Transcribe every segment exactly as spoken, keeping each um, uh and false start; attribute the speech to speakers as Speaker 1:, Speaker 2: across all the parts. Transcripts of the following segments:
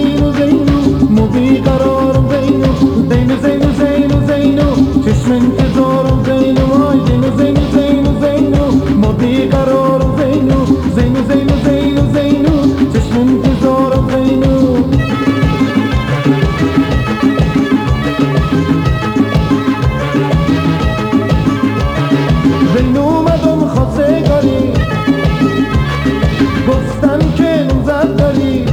Speaker 1: زینو زینو ما بیقرارم زینو زینو زینو زینو زینو چشم انتظارم زینو وای زینو زینو زینو زینو ما بیقرارم زینو زینو زینو زینو زینو چشم انتظارم زینو زینو اومدم خواستگاری گفتن که نوزد داری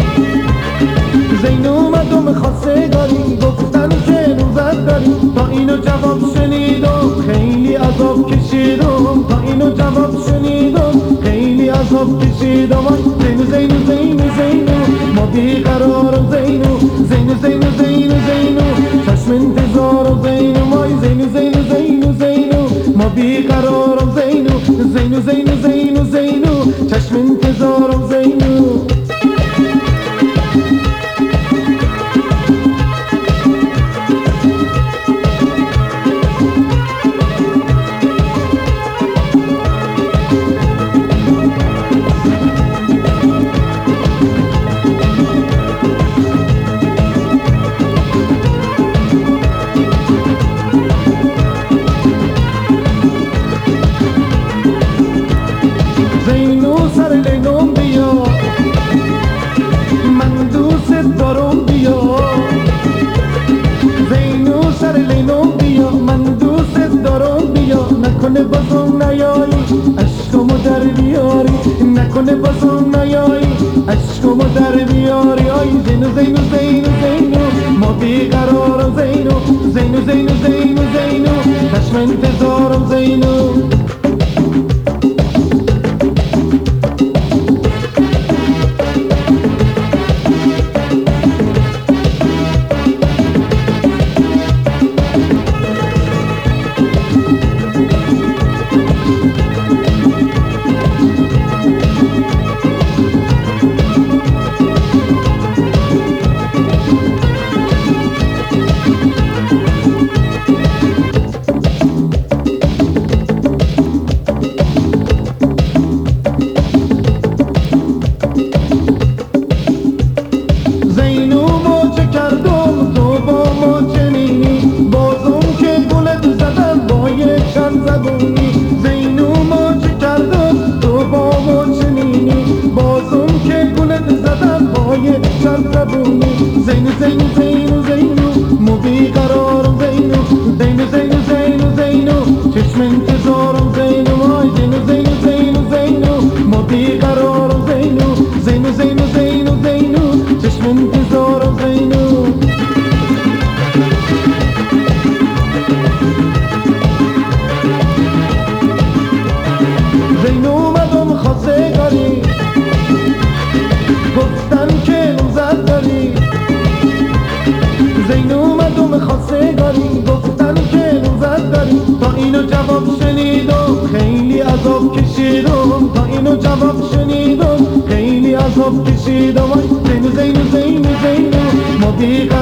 Speaker 1: زینو اومدم خواستگاری گفتن که نوزد داری تا اینو جواب شنیدم خیلی عذاب کشیدم تا اینو جواب شنیدم خیلی عذاب کشیدم زینو زینو زینو زینو ما بیقرارم زینو زینو زینو زینو زینو چشم انتظارم زینو مای زینو زینو زینو زینو ما بیقرارم زینو زینو زینو زینو زینو چشم انتظارم زینو زینو سر لینم بیا من دوست دارم بیا زینو سر لینم بیا من دوست دارم بیا نکنه بازم نیایی عشقمو در بیاری نکنه بازم نیایی عشقمو در بیاری آی زینو زینو زینو زینو ما بیقرارم زینو زینو زینو زینو زینو چشم انتظارم زینو زینو ما چه کردم تو با ما چنینی بازم که گلت زدم پای چند زبونی زینو زینو زینو زینو ما بیقرارم زینو زینو زینو زینو زینو چشم انتظارم زینو وای زینو زینو زینو زینو ما بیقرارم زینو زینو زینو زینو زینو چشم انتظارم زینو زینو اومدم خواستگاری گفتن که نوزد داری زینو اومدم خواستگاری گفتن که نوزد داری تا اینو جواب شنیدم خیلی عذاب کشیدم تا اینو جواب شنیدم خیلی عذاب کشیدم زینو زینو زینو زینو ما بیقرارم